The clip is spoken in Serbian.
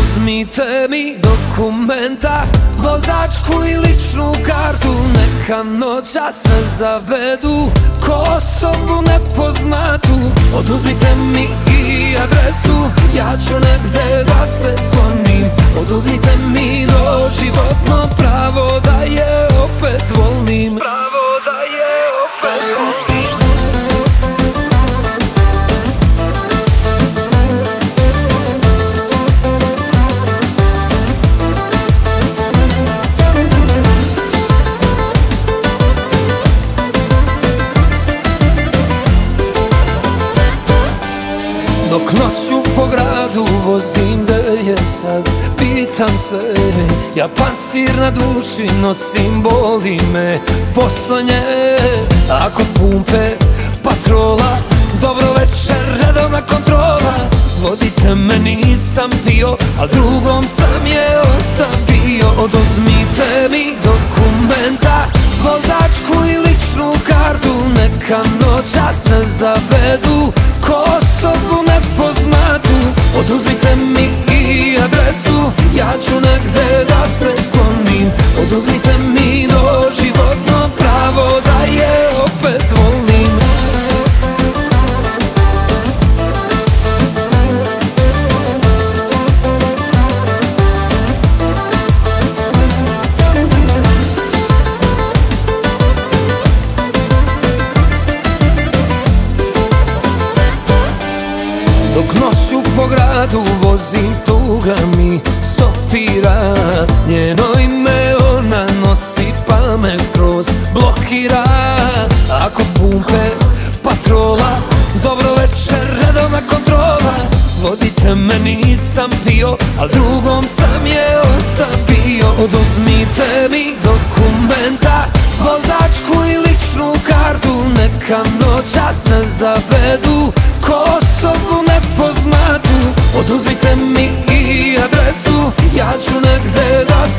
Oduzmite mi dokumenta, vozačku i ličnu kartu. Neka noćas ne zavedu ko osobu nepoznatu. Oduzmite mi i adresu, ja ću negde da se sklonim. Oduzmite mi doživotno pravo da je opet volim. Pravo da je opet volim. Dok noću po gradu vozim, gde je sad, pitam se. Ja pancir na duši nosim, boli me posle nje. A kod pumpe patrola, dobro večer, redovna kontrola. Vodite me, nisam pio, a drugom sam je ostavio. Oduzmite mi dokumenta, vozačku i ličnu kartu. Neka noćas ne zavedu ko osobu nepoznatu. Oduzmite mi i adresu, ja ću negde da se sklonim. Oduzmite mi doživotno pravo da je opet volim. Dok noću po gradu vozim, tuga mi stopira. Njeno ime ona nosi, pa me skroz blokira. Ako pumpe patrola, dobro večer, redovna kontrola. Vodite me, nisam pio, a drugom sam je ostavio. Oduzmite mi dokumenta, vozačku i ličnu kartu. Neka noćas ne zavedu ko osobu nepoznatu. Oduzmite mi i adresu, ja ću negde da